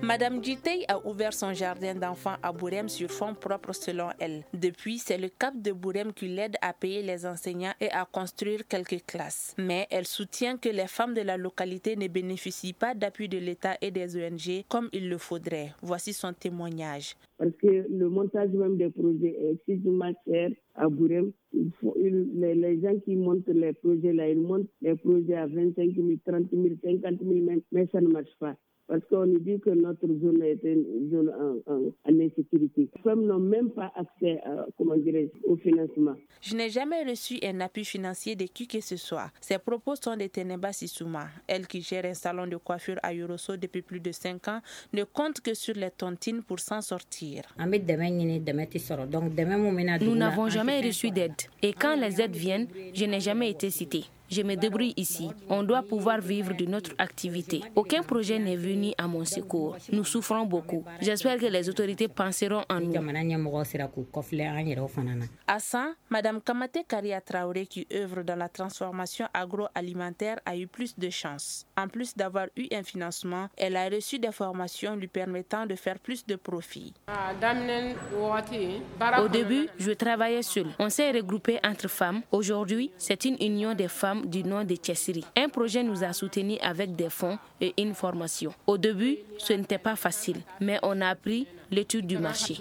Madame Djitei a ouvert son jardin d'enfants à Bourem sur fonds propres selon elle. Depuis, c'est le CAP de Bourem qui l'aide à payer les enseignants et à construire quelques classes. Mais elle soutient que les femmes de la localité ne bénéficient pas d'appui de l'État et des ONG comme il le faudrait. Voici son témoignage. Parce que le montage même des projets est extrêmement cher à Bourem. Les gens qui montent les projets là, ils montent les projets à 25 000, 30 000, 50 000 même, mais ça ne marche pas. Parce qu'on nous dit que notre zone est une zone en insécurité. Les femmes n'ont même pas accès au financement. Je n'ai jamais reçu un appui financier de qui que ce soit. Ces propos sont de Teneba Sissouma. Elle qui gère un salon de coiffure à Yorosso depuis plus de 5 ans ne compte que sur les tontines pour s'en sortir. Nous n'avons jamais reçu d'aide. Et quand les aides viennent, je n'ai jamais été citée. Je me débrouille ici. On doit pouvoir vivre de notre activité. Aucun projet n'est venu à mon secours. Nous souffrons beaucoup. J'espère que les autorités penseront en nous. À ça, Mme Kamate Karia Traoré, qui œuvre dans la transformation agroalimentaire, a eu plus de chance. En plus d'avoir eu un financement, elle a reçu des formations lui permettant de faire plus de profit. Au début, je travaillais seule. On s'est regroupé entre femmes. Aujourd'hui, c'est une union des femmes du nom de Tchessiri. Un projet nous a soutenus avec des fonds et une formation. Au début, ce n'était pas facile, mais on a appris l'étude du marché.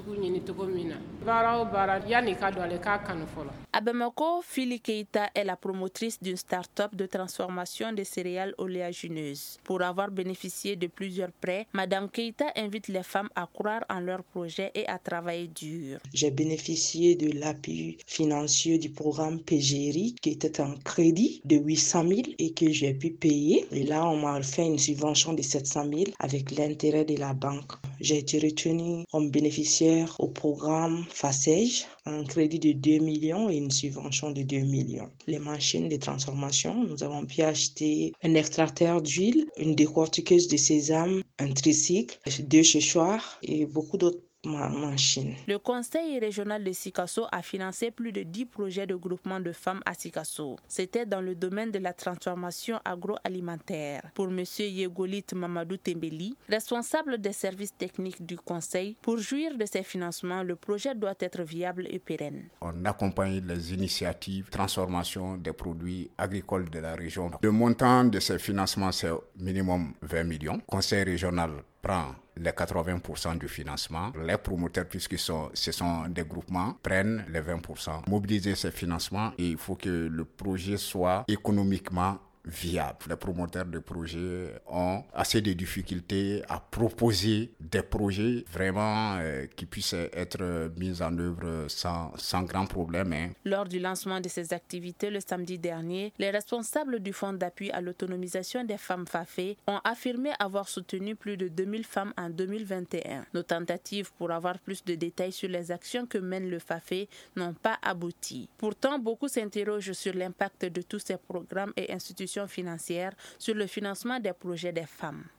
À Bamako, Fili Keita est la promotrice d'une start-up de transformation des céréales oléagineuses. Pour avoir bénéficié de plusieurs prêts, Mme Keita invite les femmes à croire en leurs projets et à travailler dur. J'ai bénéficié de l'appui financier du programme PGRI qui était un crédit de 800 000 et que j'ai pu payer. Et là, on m'a fait une subvention de 700 000 avec l'intérêt de la banque. J'ai été retenue comme bénéficiaire au programme FASEJ, un crédit de 2 millions et une subvention de 2 millions. Les machines de transformation, nous avons pu acheter un extracteur d'huile, une décortiqueuse de sésame, un tricycle, 2 séchoirs et beaucoup d'autres machines. Le conseil régional de Sikasso a financé plus de 10 projets de groupement de femmes à Sikasso. C'était dans le domaine de la transformation agroalimentaire. Pour M. Yegolit Mamadou Tembeli, responsable des services techniques du conseil, pour jouir de ces financements, le projet doit être viable et pérenne. On accompagne les initiatives de transformation des produits agricoles de la région. Le montant de ces financements, c'est minimum 20 millions. Le conseil régional prend les 80% du financement. Les promoteurs, puisque ce sont des groupements, prennent les 20%. Mobiliser ces financements, et il faut que le projet soit économiquement viable. Les promoteurs de projets ont assez de difficultés à proposer des projets vraiment qui puissent être mis en œuvre sans grand problème. Lors du lancement de ces activités le samedi dernier, les responsables du Fonds d'appui à l'autonomisation des femmes FAFE ont affirmé avoir soutenu plus de 2000 femmes en 2021. Nos tentatives pour avoir plus de détails sur les actions que mène le FAFE n'ont pas abouti. Pourtant, beaucoup s'interrogent sur l'impact de tous ces programmes et institutions financières sur le financement des projets des femmes.